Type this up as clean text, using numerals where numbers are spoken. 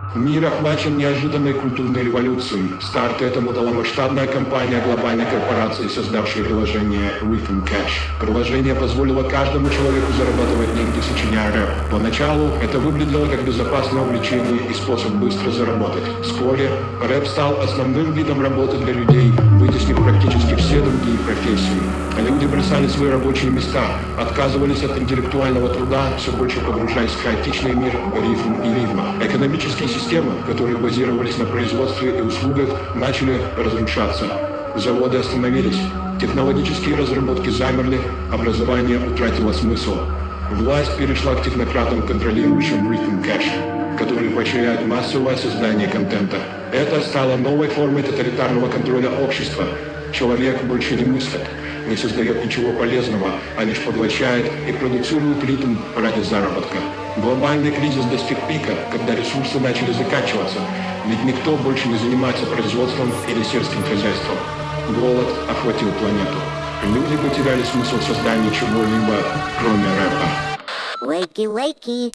Мир охвачен неожиданной культурной революцией. Старт этому дала масштабная кампания глобальной корпорации, создавшей приложение Rhythm Cash. Приложение позволило каждому человеку зарабатывать деньги, сочиняя рэп. Поначалу это выглядело как безопасное увлечение и способ быстро заработать. Вскоре рэп стал основным видом работы для людей, вытеснив практически все другие профессии. Люди бросали свои рабочие места, отказывались от интеллектуального труда, все больше погружаясь в хаотичный мир рифм и ритма. Экономические системы, которые базировались на производстве и услугах, начали разрушаться. Заводы остановились, технологические разработки замерли, образование утратило смысл. Власть перешла к технократам, контролирующим Rhythm Cash, которые поощряют массовое создание контента. Это стало новой формой тоталитарного контроля общества. Человек больше не мыслит, не создает ничего полезного, а лишь поглощает и продуцирует ритм ради заработка. Глобальный кризис достиг пика, когда ресурсы начали заканчиваться, ведь никто больше не занимается производством или сельским хозяйством. Голод охватил планету. Люди потеряли смысл создания чего-либо, кроме рэпа. Wakey, wakey.